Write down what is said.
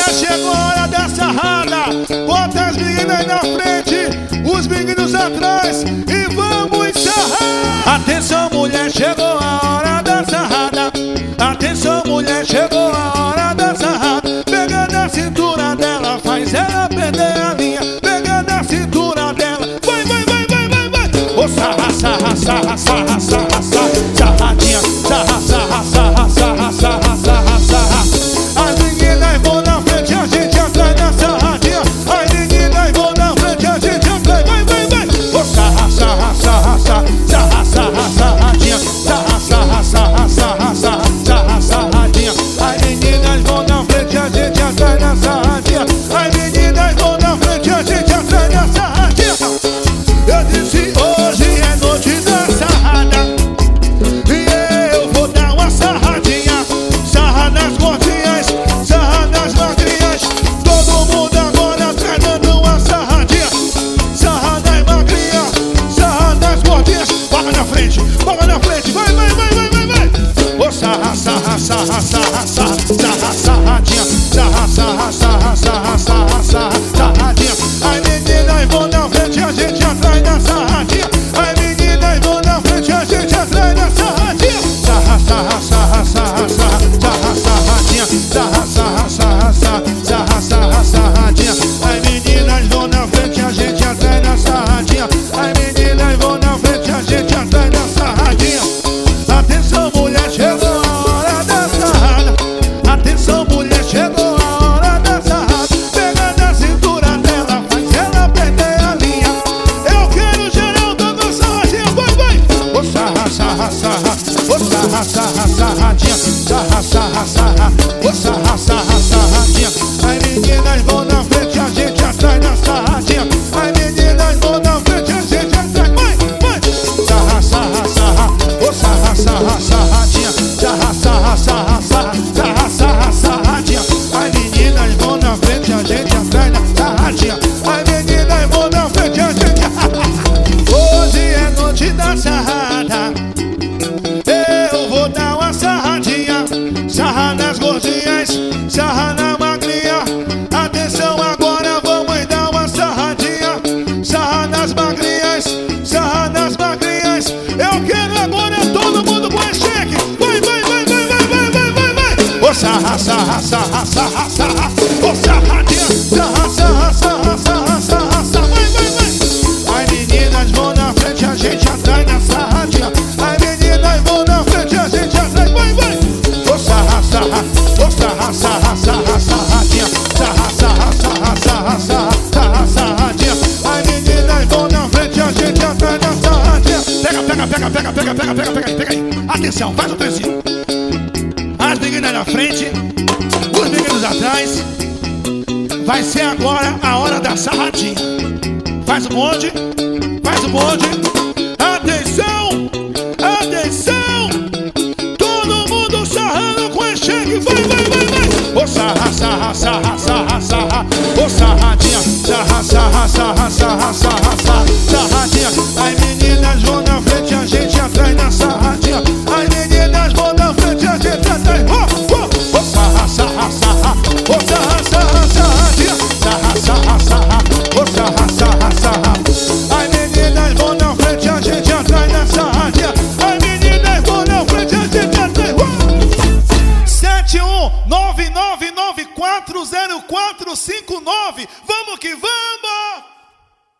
Já chegou a hora da sarrada. Bota as meninas na frente, os meninos atrás e vamos sarrar. Atenção mulher, chegou a hora da sarrada. Atenção mulher, chegou a hora da sarrada. Pega na cintura dela, faz ela perder a linha. Pega na cintura dela, vai, vai, vai, vai, vai, vai. Ô sarra, sarra, sarra, sarra, sarra, sarra. Sarradinha, sarra, sarra, sarra, sarra, sarra, sarra, sarra. As meninas vão na frente, a gente atrás da sarradinha. As meninas vão na frente, a gente atrás, vai, vai, vai. Ô sarra, sarra, sarra, sarra, sarra, sarra, sarradinha. Sarra, sarra, sarra, sarra, sarra, sarra, sarradinha. As meninas vão na frente, a gente atrás da sarradinha. As meninas vão na frente, a gente atrás da sarradinha. Eu disse hoje é noite da sarrada. E eu vou dar uma sarradinha. Sarra nas gordinhas, sarra nas magrinhas. Todo mundo agora tá dando uma sarradinha. Sarra nas magrinhas, sarra nas gordinhas. Boga na frente, vai, vai, vai, vai, vai, vai. Ô sarra, sarra, sarra, sarra, sarra, sarra, sarradinha. Sarra, sarra, sarra, sarra, sarra, sarra, sarradinha. As meninas vão na frente, a gente atrás da sarradinha. As meninas vão na frente, a gente atrás da sarradinha. Sarra, sarra, sarra, sarra, sarra, sarra, sarradinha. Sarra, sarra, sarra, sarra, sarra, sarra, sarradinha. As meninas vão na frente, a gente atrás da sarradinha. As meninas vão na frente, a gente atrás da sarradinha. Atenção mulher, chegou a hora da sarrada. Atenção mulher, chegou a hora da sarrada. Pega na cintura dela, faz ela perder a linha. Eu quero geral dando sarradinha, vai, vai. Ô sarra, sarra, sarra, ô sarra, sarra, sarradinha. Sarra, sarra, sarra, ô sarra, sarra, sarradinha. As meninas vão na frente, a gente atrás da sarradinha. As meninas vão na frente, a gente atrás, vai, vai. Sarra, sarra, sarra, ô sarra, sarra, sarradinha. Sarra, sarra, sarra, sarra, sarra, sarra, sarradinha. As meninas vão na frente, a gente atrás da sarradinha. As meninas vão na frente, a gente. Hoje é noite da sarrada. Eu vou dar uma sarradinha. Sarra nas gordinhas, sarra na magrinha. Atenção agora, vamos dar uma sarradinha. Sarra nas magrinhas, sarra nas magrinhas. Eu quero agora todo mundo com a cheque. Vai, vai, vai, vai, vai, vai, vai, vai, vai. Ô sarra, sarra, sarra, sarra, sarra. Ô sarradinha, sarra, sarra, sarra, sarra, sarra, sarra. Vai, vai, vai. As meninas vão na frente, a gente atrás da sarradinha. As meninas vão na frente, a gente atrás. Vai, vai. Ô sarra, sarra, ô sarra, sarra, sarra, sarradinha. Sarra, sarra, sarra, sarra, sarra, sarra, sarradinha. As meninas vão na frente, a gente atrás da sarradinha. Pega, pega, pega, pega, pega, pega, pega, pega, pega aí. Atenção, faz o trezinho. As meninas na frente, os meninos atrás. Vai ser agora a hora da sarradinha. Faz o bonde, faz o bonde. Atenção, atenção. Todo mundo sarrando com enxergue. Vai, vai, vai, vai. Ô sarra, sarra, sarra, sarra, sarra. Ô sarradinha, sarra, sarra, sarra, sarra, sarra, sarra, sarradinha. As meninas vão na frente, a gente atrás na sarradinha. As meninas vão na frente, a gente atrás. Ô sarra, sarra, sarra. Ô sarra, sarra, sarradinha. Sarra, sarra, sarra. Ô sarra, sarra, sarra. As meninas vão na frente, a gente atrás na sarradinha. As meninas vão na frente, a gente atrás. 71999400459. Vamos que vamos!